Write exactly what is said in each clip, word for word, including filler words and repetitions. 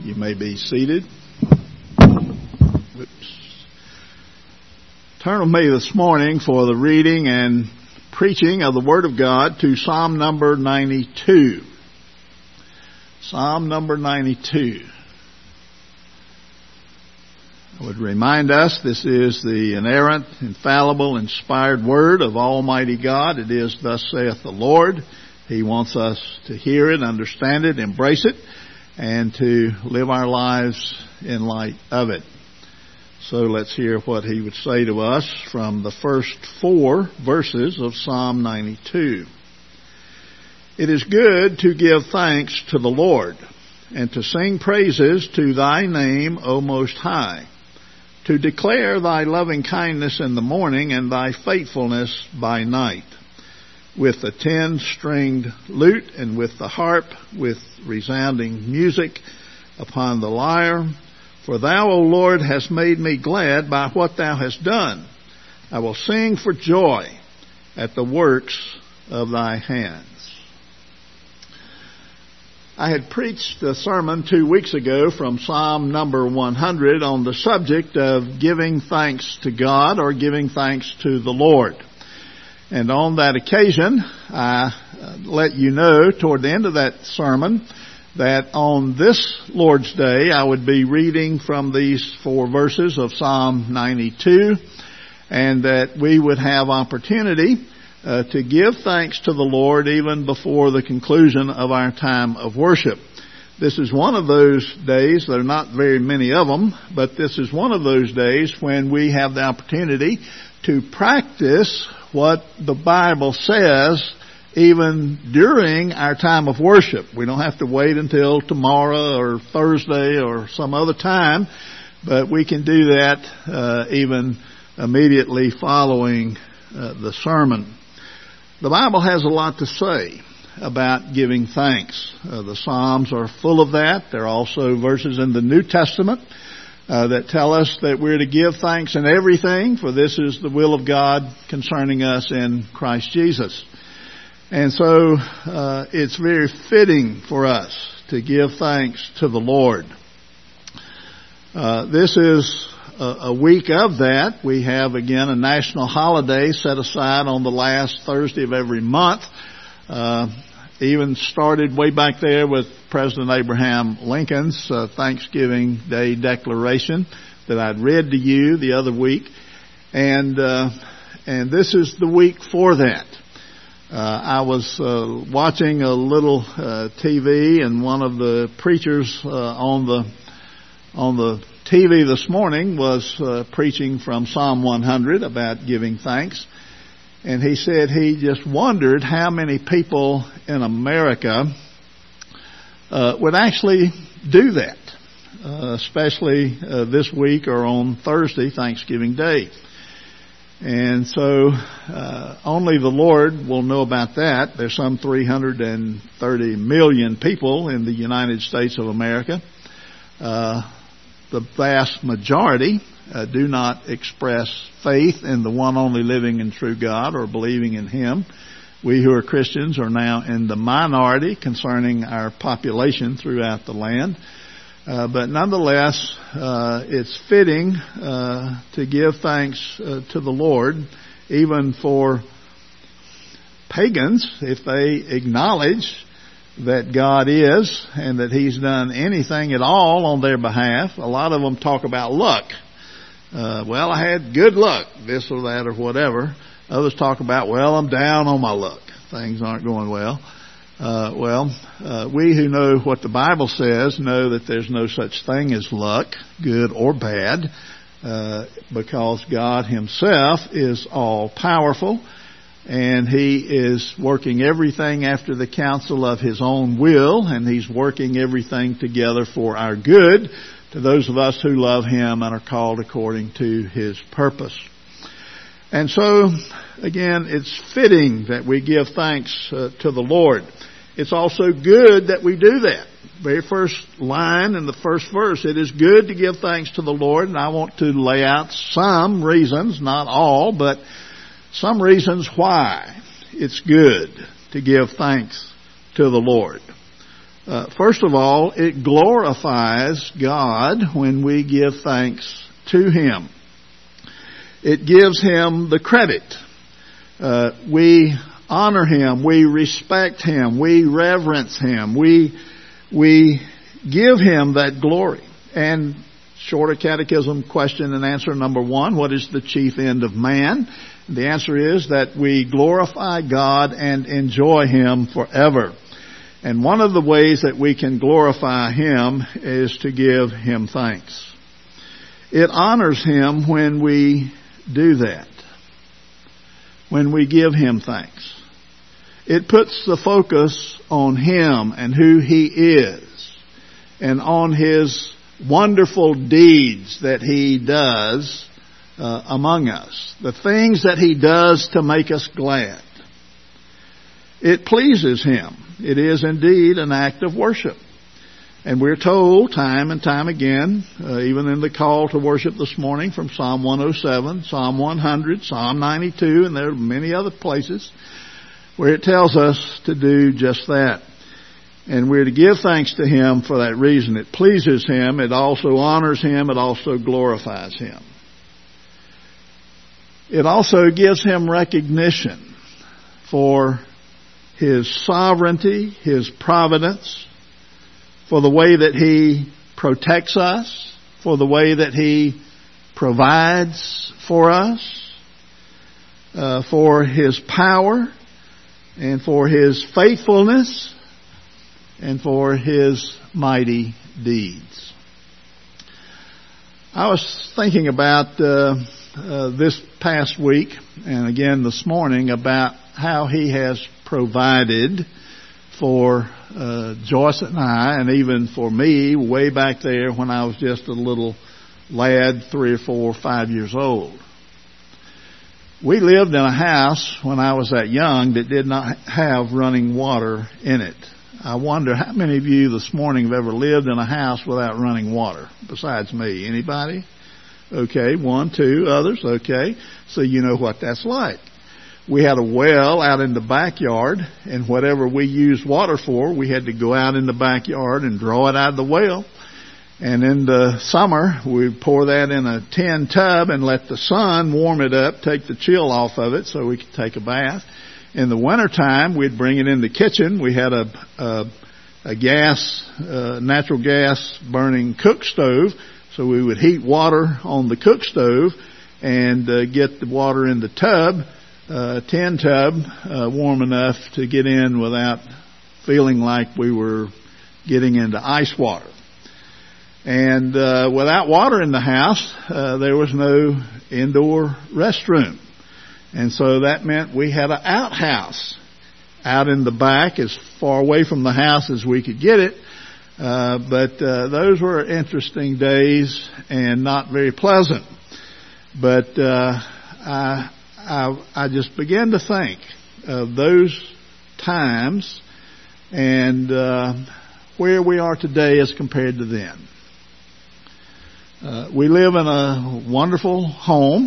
You may be seated. Oops. Turn with me this morning for the reading and preaching of the Word of God to Psalm number ninety-two. Psalm number ninety-two. I would remind us this is the inerrant, infallible, inspired Word of Almighty God. It is, thus saith the Lord. He wants us to hear it, understand it, embrace it, and to live our lives in light of it. So let's hear what he would say to us from the first four verses of Psalm ninety-two. It is good to give thanks to the Lord, and to sing praises to thy name, O Most High, to declare thy loving kindness in the morning and thy faithfulness by night, with the ten-stringed lute and with the harp, with resounding music upon the lyre. For thou, O Lord, hast made me glad by what thou hast done. I will sing for joy at the works of thy hands. I had preached a sermon two weeks ago from Psalm number one hundred on the subject of giving thanks to God or giving thanks to the Lord. And on that occasion, I let you know toward the end of that sermon that on this Lord's Day, I would be reading from these four verses of Psalm ninety-two, and that we would have opportunity uh, to give thanks to the Lord even before the conclusion of our time of worship. This is one of those days, there are not very many of them, but this is one of those days when we have the opportunity to practice what the Bible says even during our time of worship. We don't have to wait until tomorrow or Thursday or some other time, but we can do that uh, even immediately following uh, the sermon. The Bible has a lot to say about giving thanks. Uh, the Psalms are full of that. There are also verses in the New Testament Uh, that tell us that we're to give thanks in everything, for this is the will of God concerning us in Christ Jesus. And so uh, it's very fitting for us to give thanks to the Lord. Uh, this is a, a week of that. We have, again, a national holiday set aside on the last Thursday of every month. Uh, even started way back there with President Abraham Lincoln's uh, Thanksgiving Day Declaration that I'd read to you the other week. And uh, and this is the week for that. Uh, I was uh, watching a little uh, T V, and one of the preachers uh, on the on the T V this morning was uh, preaching from Psalm one hundred about giving thanks. And he said he just wondered how many people in America uh, would actually do that, uh, especially uh, this week or on Thursday, Thanksgiving Day. And so uh, only the Lord will know about that. There's some three hundred thirty million people in the United States of America. Uh, the vast majority Uh, do not express faith in the one only living and true God or believing in Him. We who are Christians are now in the minority concerning our population throughout the land. Uh, but nonetheless, uh, it's fitting uh, to give thanks uh, to the Lord, even for pagans, if they acknowledge that God is and that He's done anything at all on their behalf. A lot of them talk about luck. Uh, well, I had good luck, this or that or whatever. Others talk about, well, I'm down on my luck. Things aren't going well. Uh, well, uh, we who know what the Bible says know that there's no such thing as luck, good or bad, uh, because God Himself is all powerful, and He is working everything after the counsel of His own will, and He's working everything together for our good, to those of us who love Him and are called according to His purpose. And so, again, it's fitting that we give thanks uh, to the Lord. It's also good that we do that. Very first line in the first verse, it is good to give thanks to the Lord, and I want to lay out some reasons, not all, but some reasons why it's good to give thanks to the Lord. Uh, first of all, it glorifies God when we give thanks to Him. It gives Him the credit. Uh, we honor Him. We respect Him. We reverence Him. We, we give Him that glory. And Shorter Catechism question and answer number one, what is the chief end of man? The answer is that we glorify God and enjoy Him forever. And one of the ways that we can glorify Him is to give Him thanks. It honors Him when we do that, when we give Him thanks. It puts the focus on Him and who He is, and on His wonderful deeds that He does uh, among us, the things that He does to make us glad. It pleases Him. It is indeed an act of worship. And we're told time and time again, uh, even in the call to worship this morning from Psalm one oh seven, Psalm one hundred, Psalm ninety-two, and there are many other places where it tells us to do just that. And we're to give thanks to Him for that reason. It pleases Him. It also honors Him. It also glorifies Him. It also gives Him recognition for His sovereignty, His providence, for the way that He protects us, for the way that He provides for us, uh, for His power, and for His faithfulness, and for His mighty deeds. I was thinking about uh, uh, this past week, and again this morning, about how He has provided for uh, Joyce and I, and even for me, way back there when I was just a little lad, three or four, five years old. We lived in a house when I was that young that did not have running water in it. I wonder how many of you this morning have ever lived in a house without running water, besides me. Anybody? Okay, one, two, others. Okay, so you know what that's like. We had a well out in the backyard, and whatever we used water for, we had to go out in the backyard and draw it out of the well. And in the summer, we'd pour that in a tin tub and let the sun warm it up, take the chill off of it so we could take a bath. In the wintertime, we'd bring it in the kitchen. We had a, a, a gas, uh, natural gas burning cook stove, so we would heat water on the cook stove and uh, get the water in the tub, uh, tin tub, uh, warm enough to get in without feeling like we were getting into ice water. And uh, without water in the house, uh, there was no indoor restroom. And so that meant we had an outhouse out in the back, as far away from the house as we could get it. Uh, but uh, those were interesting days and not very pleasant. But uh, I, I, I just began to think of those times and uh, where we are today as compared to then. Uh, we live in a wonderful home,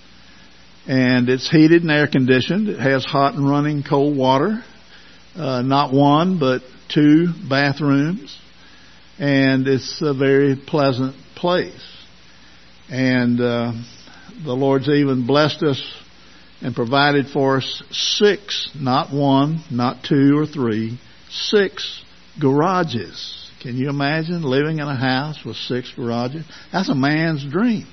and it's heated and air conditioned. It has hot and running cold water, uh, not one but two bathrooms, and it's a very pleasant place. And uh, the Lord's even blessed us and provided for us six, not one, not two or three, six garages. Can you imagine living in a house with six garages? That's a man's dream.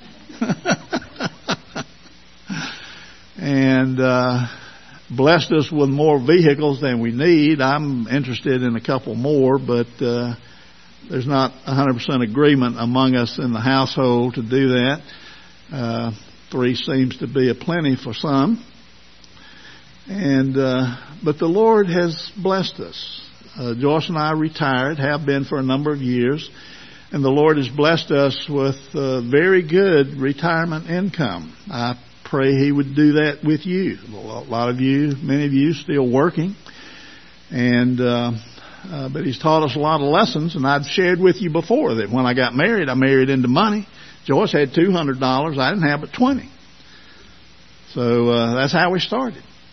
And uh, blessed us with more vehicles than we need. I'm interested in a couple more, but uh, there's not one hundred percent agreement among us in the household to do that. Uh, three seems to be a plenty for some. And uh, but the Lord has blessed us. Uh, Joyce and I retired, have been for a number of years, and the Lord has blessed us with uh, very good retirement income. I pray He would do that with you. A lot of you, many of you, still working, and uh, uh, but He's taught us a lot of lessons. And I've shared with you before that when I got married, I married into money. Joyce had two hundred dollars. I didn't have but twenty. So uh, that's how we started.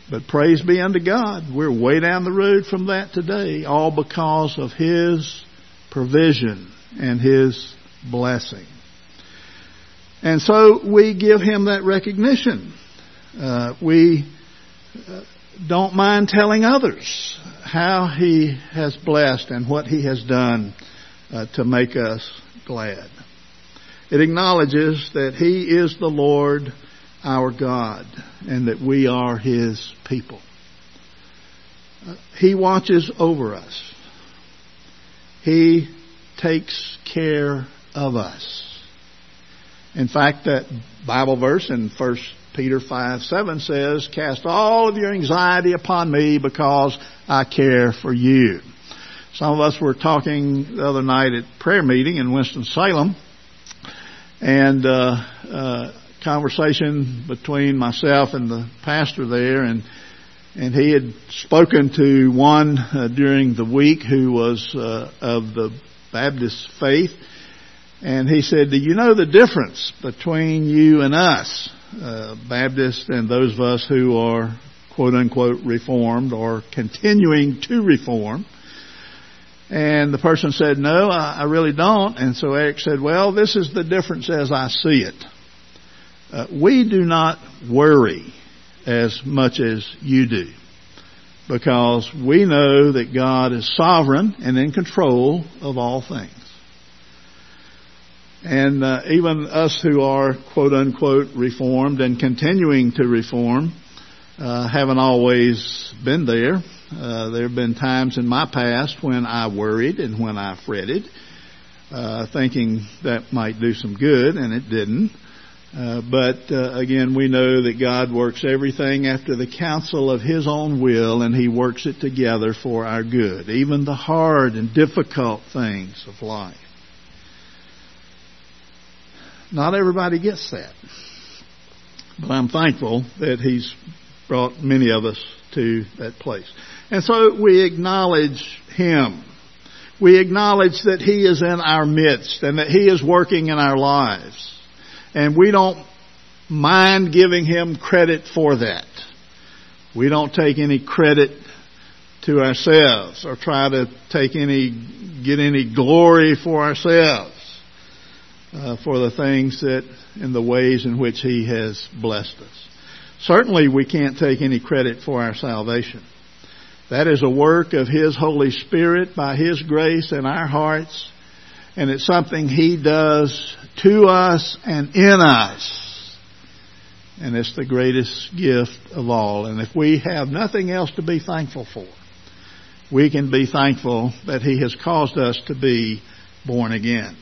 But praise be unto God, we're way down the road from that today, all because of His provision and His blessing. And so we give Him that recognition. Uh, we uh, don't mind telling others how He has blessed and what He has done uh, to make us glad. It acknowledges that He is the Lord our God and that we are His people. Uh, he watches over us. He takes care of us. In fact, that Bible verse in First Peter five seven says, "Cast all of your anxiety upon me because I care for you." Some of us were talking the other night at prayer meeting in Winston-Salem, and uh, uh, conversation between myself and the pastor there, and and he had spoken to one uh, during the week who was uh, of the Baptist faith, and he said, "Do you know the difference between you and us, uh, Baptists, and those of us who are quote unquote reformed or continuing to reform?" And the person said, "No, I, I really don't." And so Eric said, "Well, this is the difference as I see it. Uh, we do not worry as much as you do, because we know that God is sovereign and in control of all things. And uh, even us who are quote unquote reformed and continuing to reform uh, haven't always been there. Uh, there have been times in my past when I worried and when I fretted, uh, thinking that might do some good, and it didn't. Uh, but uh, again, we know that God works everything after the counsel of His own will, and He works it together for our good, even the hard and difficult things of life. Not everybody gets that, but I'm thankful that He's brought many of us to that place. And so we acknowledge Him. We acknowledge that He is in our midst and that He is working in our lives. And we don't mind giving Him credit for that. We don't take any credit to ourselves or try to take any, get any glory for ourselves uh, for the things that, in the ways in which He has blessed us. Certainly we can't take any credit for our salvation. That is a work of His Holy Spirit by His grace in our hearts. And it's something He does to us and in us. And it's the greatest gift of all. And if we have nothing else to be thankful for, we can be thankful that He has caused us to be born again.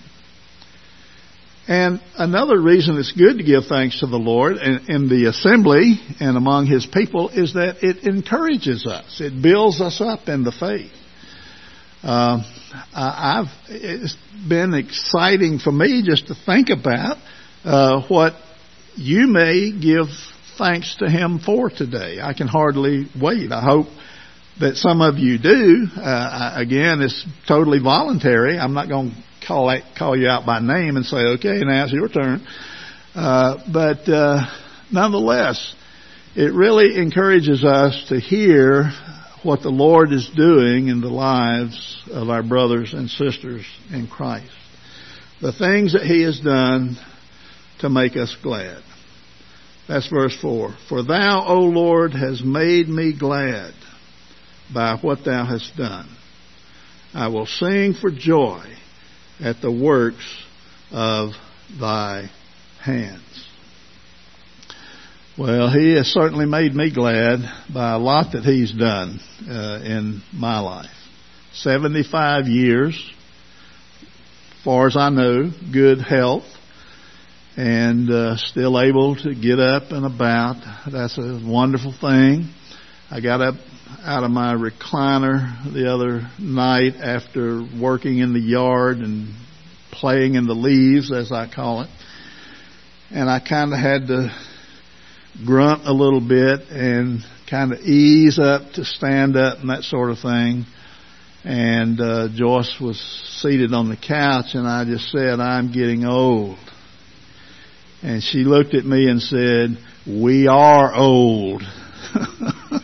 And another reason it's good to give thanks to the Lord in, in the assembly and among His people is that it encourages us. It builds us up in the faith. Uh, I've, it's been exciting for me just to think about uh, what you may give thanks to Him for today. I can hardly wait. I hope that some of you do. Uh, again, it's totally voluntary. I'm not going to call that, call you out by name and say, "Okay, now it's your turn." Uh, but uh, nonetheless, it really encourages us to hear what the Lord is doing in the lives of our brothers and sisters in Christ. The things that He has done to make us glad. That's verse four. "For Thou, O Lord, hast made me glad by what Thou hast done. I will sing for joy at the works of Thy hands." Well, He has certainly made me glad by a lot that He's done uh, in my life. seventy-five years, as far as I know, good health, and uh, still able to get up and about. That's a wonderful thing. I got up out of my recliner the other night after working in the yard and playing in the leaves, as I call it, and I kind of had to grunt a little bit and kind of ease up to stand up and that sort of thing. And uh, Joyce was seated on the couch, and I just said, "I'm getting old." And she looked at me and said, "We are old."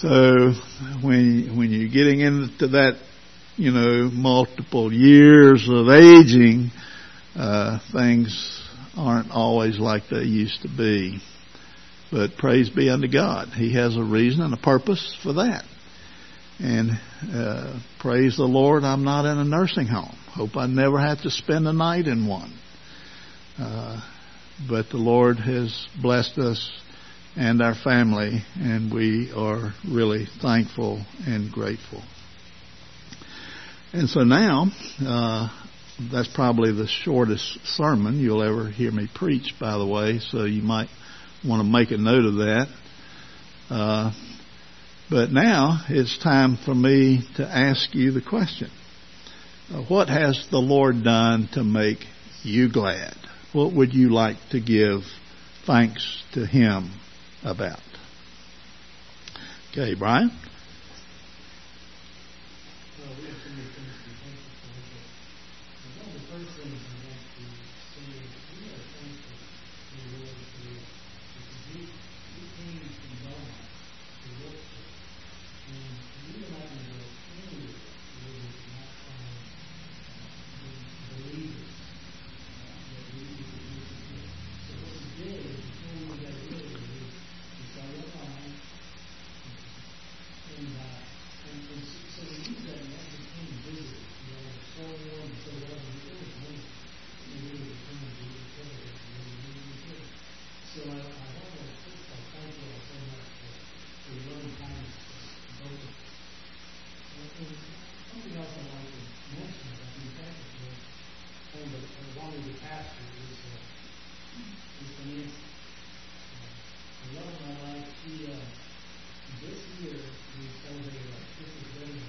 So when when you're getting into that, you know, multiple years of aging, uh, things aren't always like they used to be. But praise be unto God. He has a reason and a purpose for that. And uh, praise the Lord, I'm not in a nursing home. Hope I never have to spend a night in one. Uh, but the Lord has blessed us and our family, and we are really thankful and grateful. And so now, uh, that's probably the shortest sermon you'll ever hear me preach, by the way, so you might want to make a note of that. Uh, but now it's time for me to ask you the question. Uh, what has the Lord done to make you glad? What would you like to give thanks to Him about? Okay, Brian? Well, we have so many things to be thankful for, but one of the first things I want to say is we are thankful to the Lord for because we, we came from Belmont to work for, and we were not going to go anywhere where we could not find the believers uh, that we could use to do. So what we did is before we got here, we, we started online, and uh, and, and so, so we used that and that became visible. You know, like so warm and so well, and it was amazing. And we would come and do it together, and we really, really good. So I, I want to first of all thank you all so much for, for your loving kindness to both of us. And, and something else I'd like to mention about being thankful for, and the, the one of the pastor is, uh, is Nancy. Uh, the love of my life, she, uh, this year we celebrated our fiftieth wedding.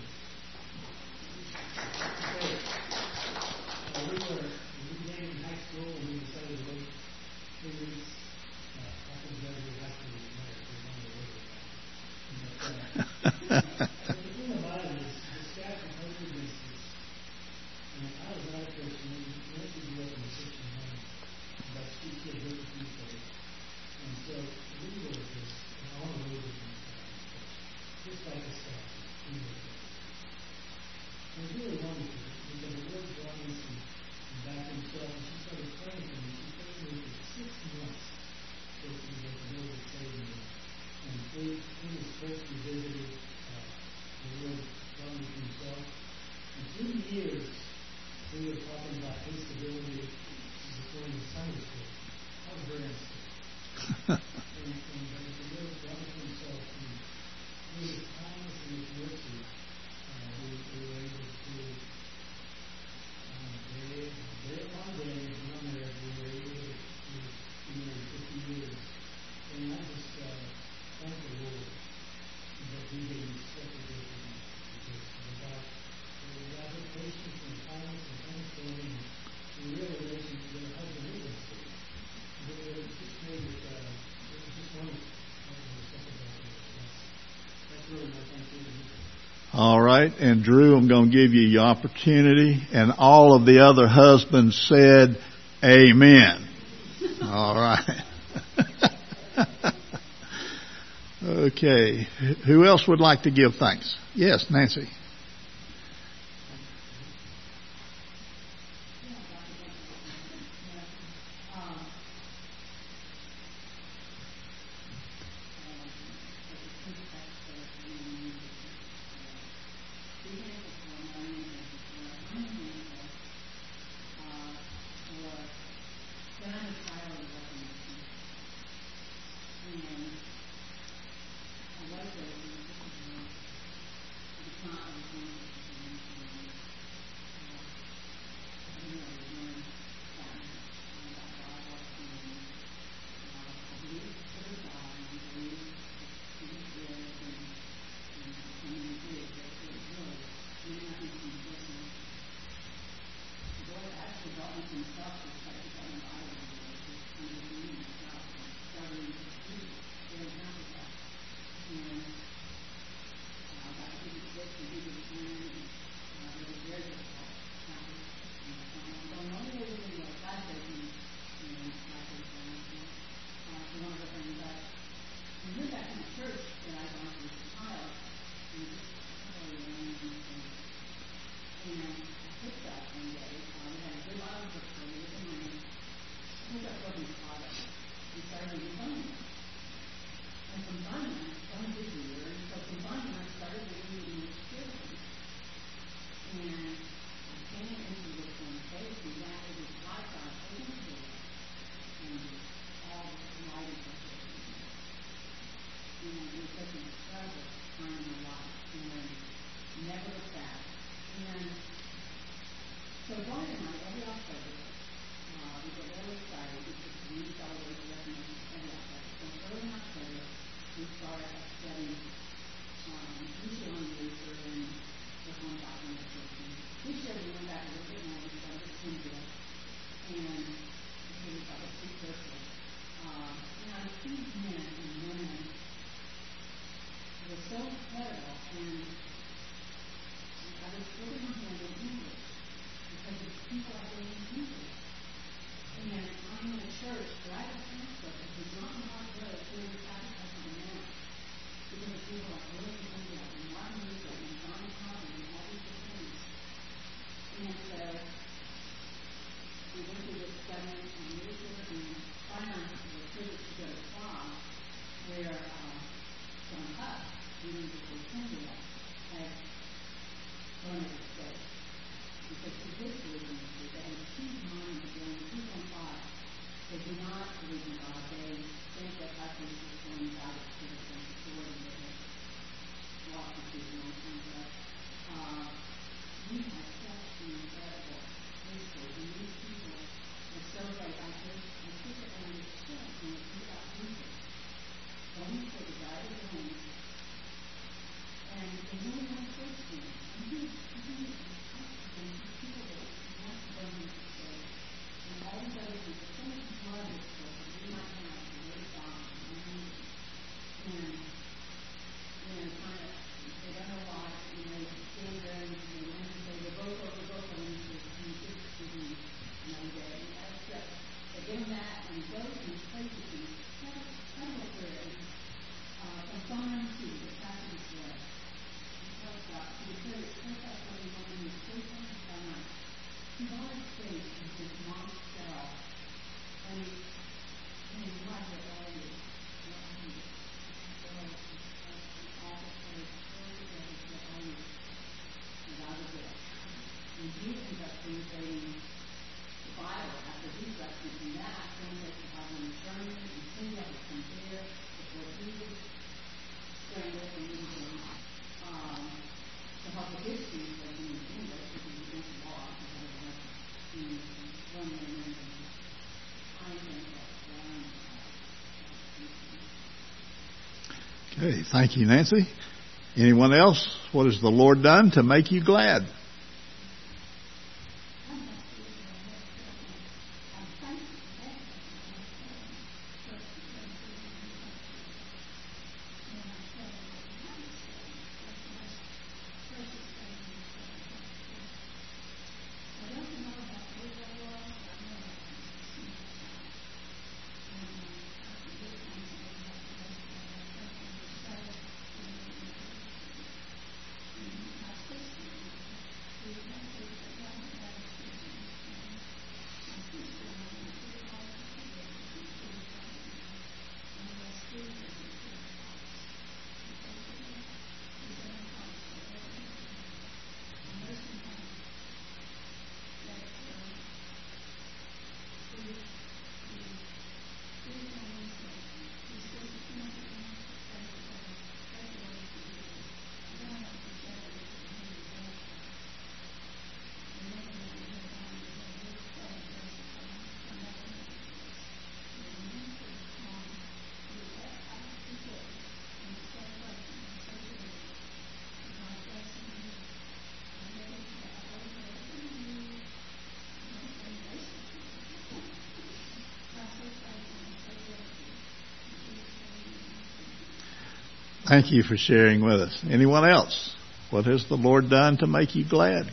Uh, we were we began in high school and we decided to wait three weeks uh, after we graduated high school to marry. We wanted to wait about it. But, uh, but the thing about it is, the staff and culture is, and I was not a Christian. Nancy grew up in a Christian home, but she did good with people. And so we were just all the way with them. Just like a staff. And it was really wonderful because the Lord brought me some, some back himself, and she started praying for me. She prayed for me for six months. So she was like the Lord had saved me. And through, through this first we visited, uh, the Lord brought me to himself. And through the years, we were talking about instability before in the Sunday school. I was very unstable. and, and the Lord brought me to himself. And through his kindness and his mercy, uh, we, we were able to, um, day, day upon day, one marriage, we were able to, to be married fifty years. And I just uh, thank the Lord that He gave me such a gift of me. Because without, without His patience and kindness and understanding, and real relationship with a husband is unstable. It just made it, uh, it was just wonderful. All right, and Drew, I'm going to give you your opportunity, and all of the other husbands said, amen. All right. Okay, who else would like to give thanks? Yes, Nancy. And Andrea had learned to say, because she did believe in Jesus, they had two minds when two on five. They do not believe in God. They think that husbands is going out of citizen authority that has lots of people on but uh, we have such an incredible history. And these people are so great. I just, I think that when we talk when we think about Jesus, going for the guy of home, and they really want to face him. And he, he, he, and people that want to bring him to stay. And all these other people, so much blood is spilled, and we might have to wait on and, and, you know, kind of, they don't know why, you know, you stand there and you know, say, we're both over, both over, and you say, you just give me another day. And that's just, but in that, and those and places, and that's kind of where uh, from Psalm two, the passage is there. It talks about, so the prayer is ten thousand twenty-one, and the first one is by night. God's faith is this mock cell, and he, and he lies it all in it. And he ends up translating the Bible after his lessons, and that translates the Bible in German, and things that was from there before he was strangled and using um, to help with his translation in English, because he went to law, he had a lesson in Roman and then I think that's one. Okay, thank you, Nancy. Anyone else? What has the Lord done to make you glad? Thank you for sharing with us. Anyone else? What has the Lord done to make you glad?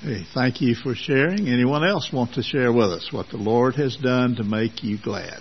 Hey, thank you for sharing. Anyone else want to share with us what the Lord has done to make you glad?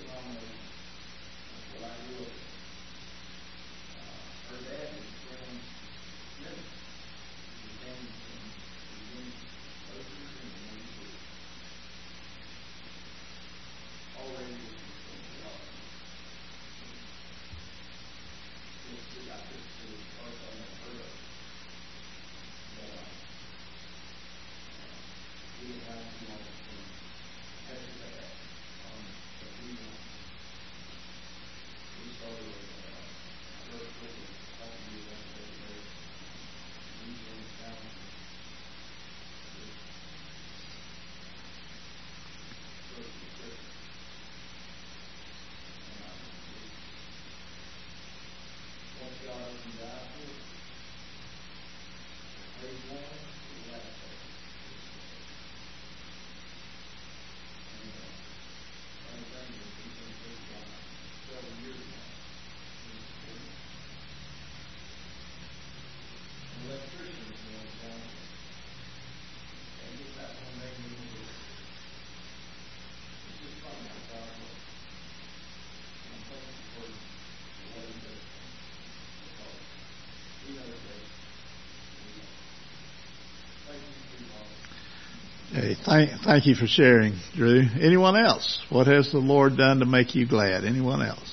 Her dad was friends Okay, thank, thank you for sharing, Drew. Anyone else? What has the Lord done to make you glad? Anyone else?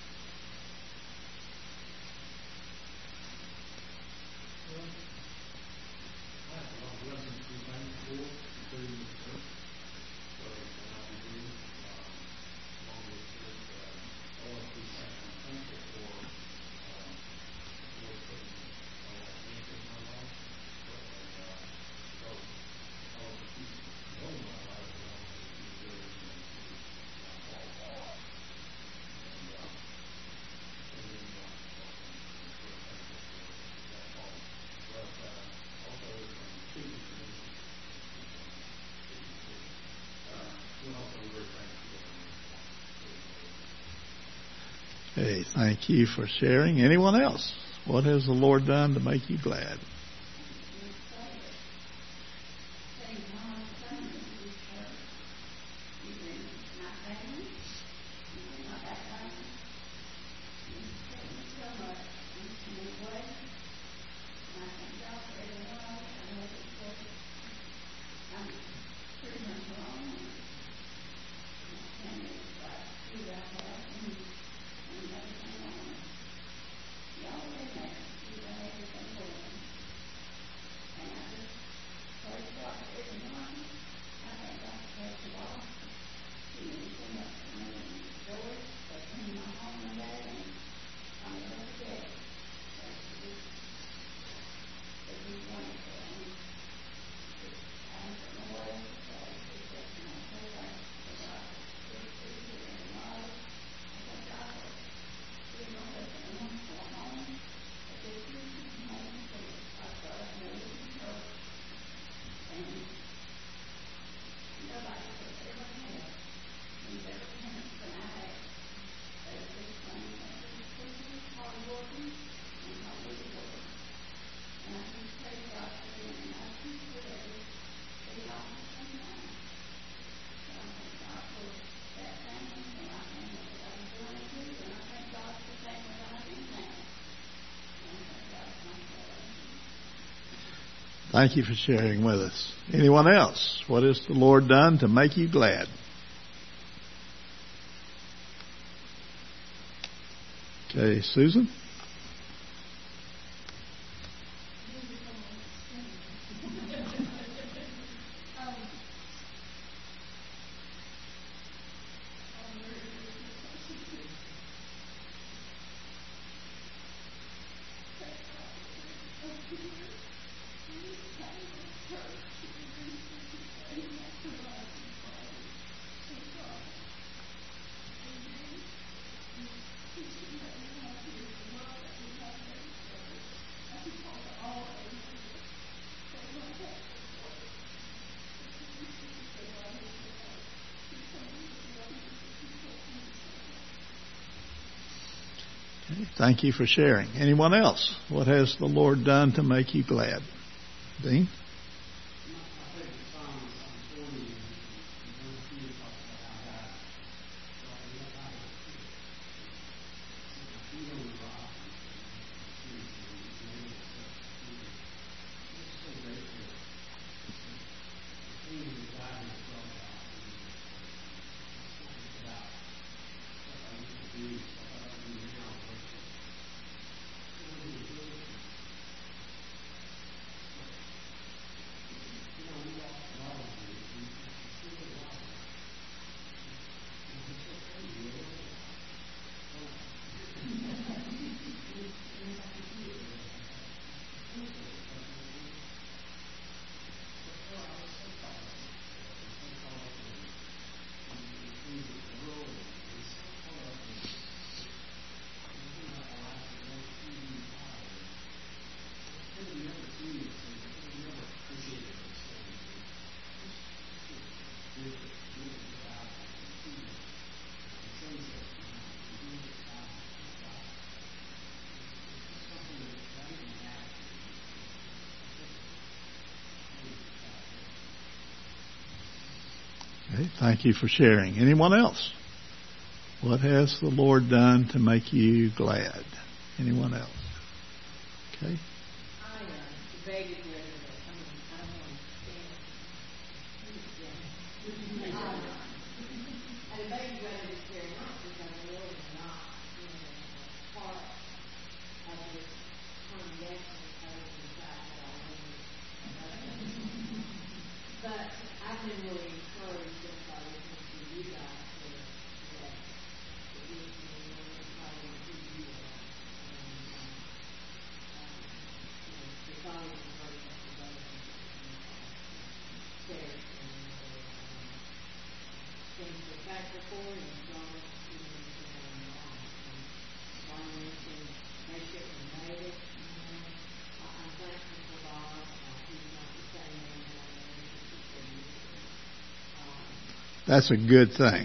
Hey, thank you for sharing. Anyone else? What has the Lord done to make you glad? Thank you for sharing with us. Anyone else? What has the Lord done to make you glad? Okay, Susan? Thank you for sharing. Anyone else? What has the Lord done to make you glad? Dean? Okay, thank you for sharing. Anyone else? What has the Lord done to make you glad? Anyone else? Okay. I uh, debated whether to, I mean, I don't want to stand. You I've been really encouraged just by listening to you guys that, that it gives me more insight into who you are. And, um, um, you know, it's always encouraging to go and share it and um, things to be thankful for and strong feelings in our lives. And John mentioned make it and made it. You know, I, I'm thankful for God. Uh, he's not the same man that I am as he said he was. Um, That's a good thing.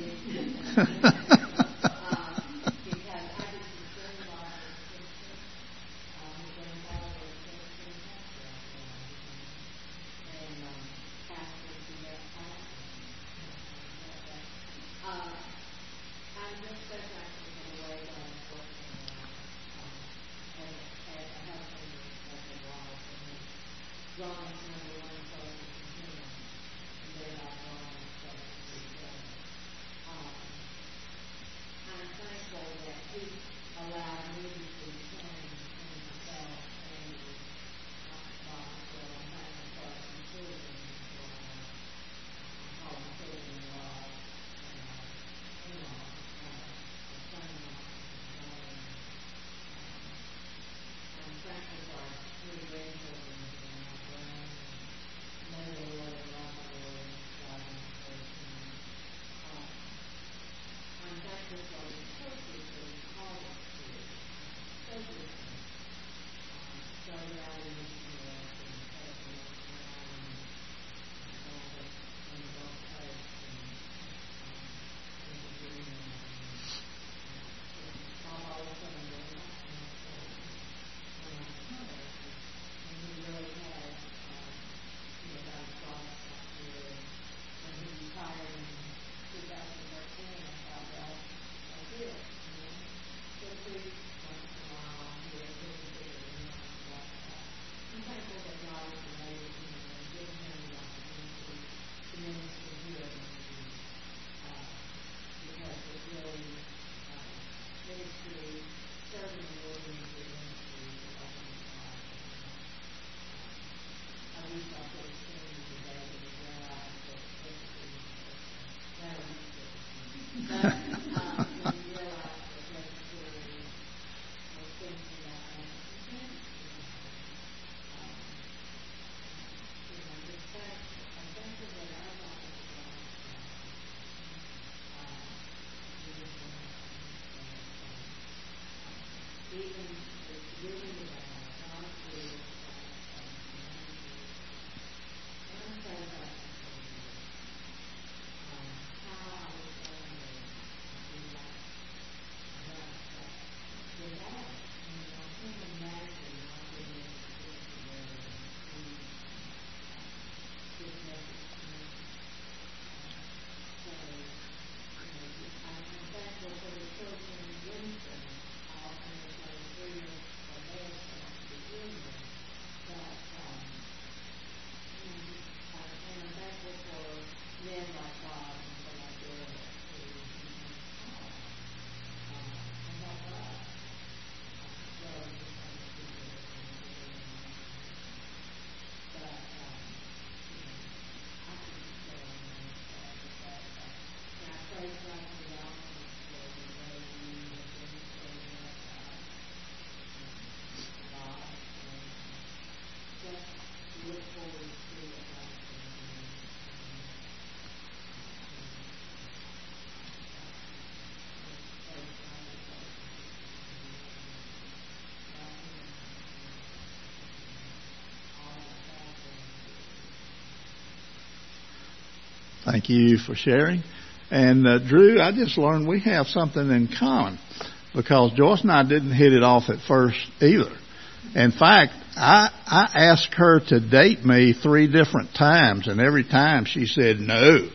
Thank you for sharing. And uh, Drew, I just learned we have something in common because Joyce and I didn't hit it off at first either. In fact, I, I asked her to date me three different times, and every time she said no.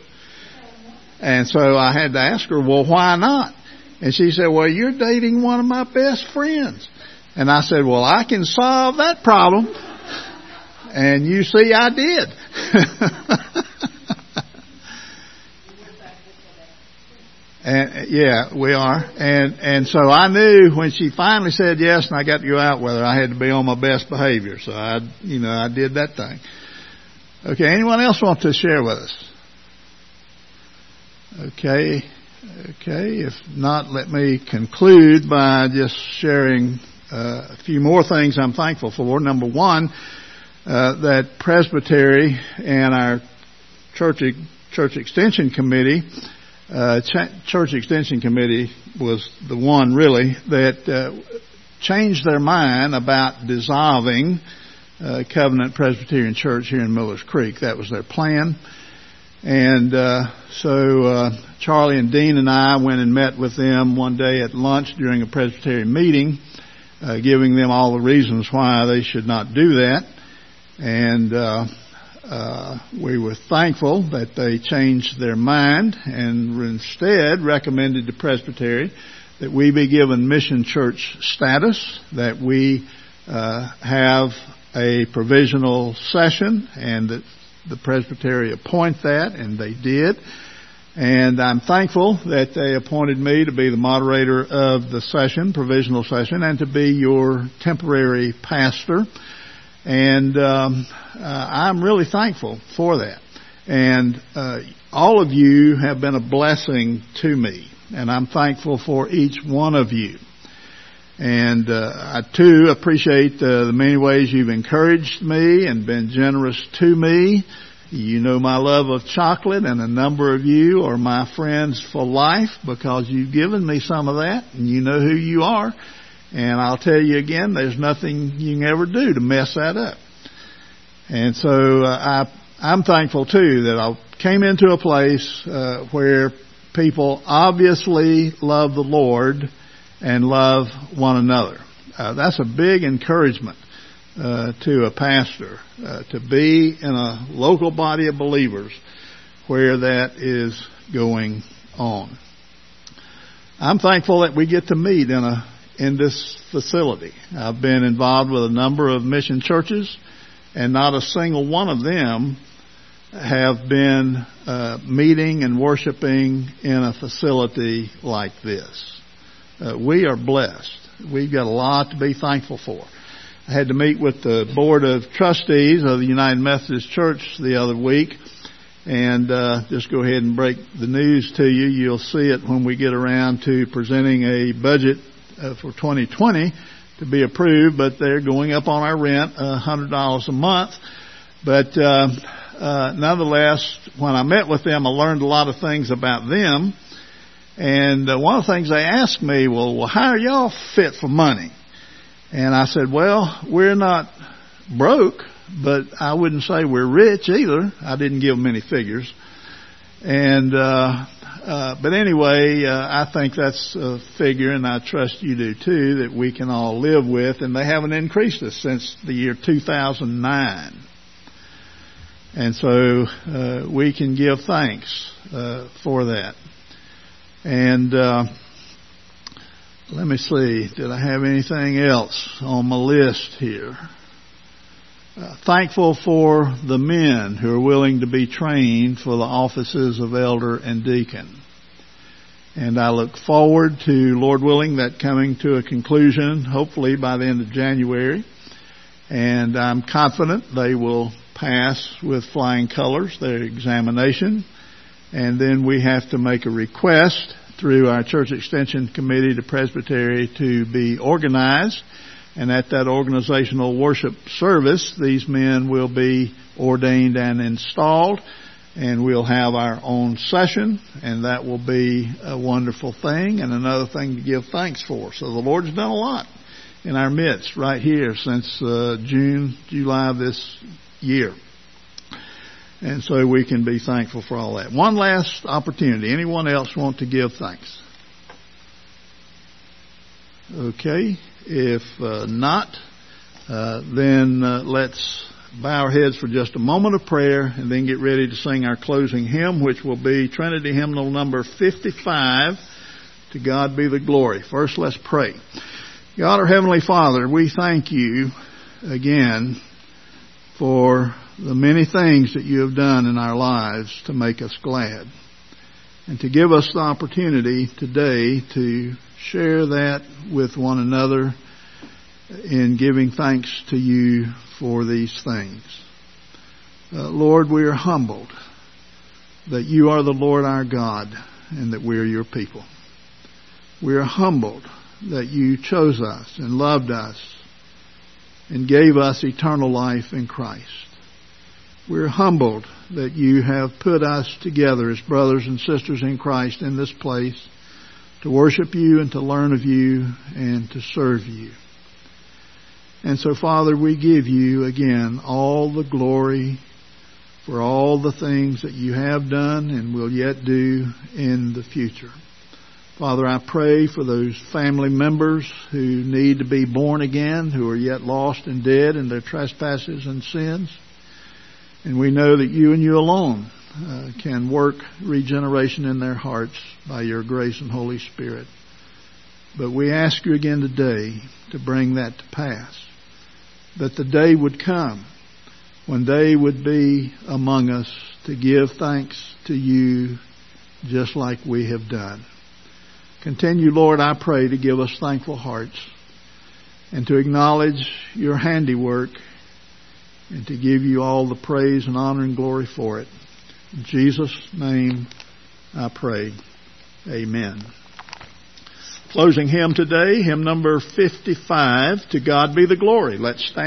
And so I had to ask her, well, why not? And she said, well, you're dating one of my best friends. And I said, well, I can solve that problem. And you see, I did. And yeah, we are. And and so I knew when she finally said yes and I got to go out with her, I had to be on my best behavior. So I, you know, I did that thing. Okay, anyone else want to share with us? Okay. Okay. If not, let me conclude by just sharing uh, a few more things I'm thankful for. Number one, uh, that Presbytery and our church church extension committee, uh, ch- church extension committee was the one really that uh, changed their mind about dissolving uh, Covenant Presbyterian Church here in Millers Creek. That was their plan. And uh, so uh, Charlie and Dean and I went and met with them one day at lunch during a Presbyterian meeting, uh, giving them all the reasons why they should not do that. And uh, uh, we were thankful that they changed their mind and instead recommended to Presbytery that we be given mission church status, that we uh, have a provisional session, and that the Presbytery appoint that, and they did. And I'm thankful that they appointed me to be the moderator of the session, provisional session, and to be your temporary pastor. And um, uh, I'm really thankful for that. And uh, all of you have been a blessing to me, and I'm thankful for each one of you. And uh, I, too, appreciate uh, the many ways you've encouraged me and been generous to me. You know my love of chocolate, and a number of you are my friends for life because you've given me some of that, and you know who you are. And I'll tell you again, there's nothing you can ever do to mess that up. And so uh, I, I'm thankful, too, that I came into a place uh, where people obviously love the Lord and love one another. Uh, that's a big encouragement uh, to a pastor, uh, to be in a local body of believers where that is going on. I'm thankful that we get to meet in a in this facility. I've been involved with a number of mission churches, and not a single one of them have been uh, meeting and worshiping in a facility like this. Uh, we are blessed. We've got a lot to be thankful for. I had to meet with the Board of Trustees of the United Methodist Church the other week, and uh, just go ahead and break the news to you. You'll see it when we get around to presenting a budget uh, for twenty twenty to be approved, but they're going up on our rent one hundred dollars a month. But uh, uh, nonetheless, when I met with them, I learned a lot of things about them. And uh, one of the things they asked me, well, well, how are y'all fit for money? And I said, well, we're not broke, but I wouldn't say we're rich either. I didn't give them any figures. And, uh, uh, but anyway, uh, I think that's a figure, and I trust you do too, that we can all live with. And they haven't increased us since the year two thousand nine. And so uh, we can give thanks uh, for that. And uh, let me see, did I have anything else on my list here? Uh, thankful for the men who are willing to be trained for the offices of elder and deacon. And I look forward to, Lord willing, that coming to a conclusion, hopefully by the end of January. And I'm confident they will pass with flying colors their examination. And then we have to make a request through our Church Extension Committee to Presbytery to be organized. And at that organizational worship service, these men will be ordained and installed. And we'll have our own session. And that will be a wonderful thing and another thing to give thanks for. So the Lord's done a lot in our midst right here since uh, June, July of this year. And so we can be thankful for all that. One last opportunity. Anyone else want to give thanks? Okay. If uh, not, uh, then uh, let's bow our heads for just a moment of prayer and then get ready to sing our closing hymn, which will be Trinity Hymnal number fifty-five, To God Be the Glory. First, let's pray. God, our Heavenly Father, we thank you again for the many things that you have done in our lives to make us glad, and to give us the opportunity today to share that with one another in giving thanks to you for these things. Uh, Lord, we are humbled that you are the Lord our God and that we are your people. We are humbled that you chose us and loved us and gave us eternal life in Christ. We're humbled that you have put us together as brothers and sisters in Christ in this place to worship you and to learn of you and to serve you. And so, Father, we give you again all the glory for all the things that you have done and will yet do in the future. Father, I pray for those family members who need to be born again, who are yet lost and dead in their trespasses and sins. And we know that you and you alone uh, can work regeneration in their hearts by your grace and Holy Spirit. But we ask you again today to bring that to pass, that the day would come when they would be among us to give thanks to you just like we have done. Continue, Lord, I pray, to give us thankful hearts and to acknowledge your handiwork and to give you all the praise and honor and glory for it. In Jesus' name I pray. Amen. Closing hymn today, hymn number fifty-five, To God Be the Glory. Let's stand.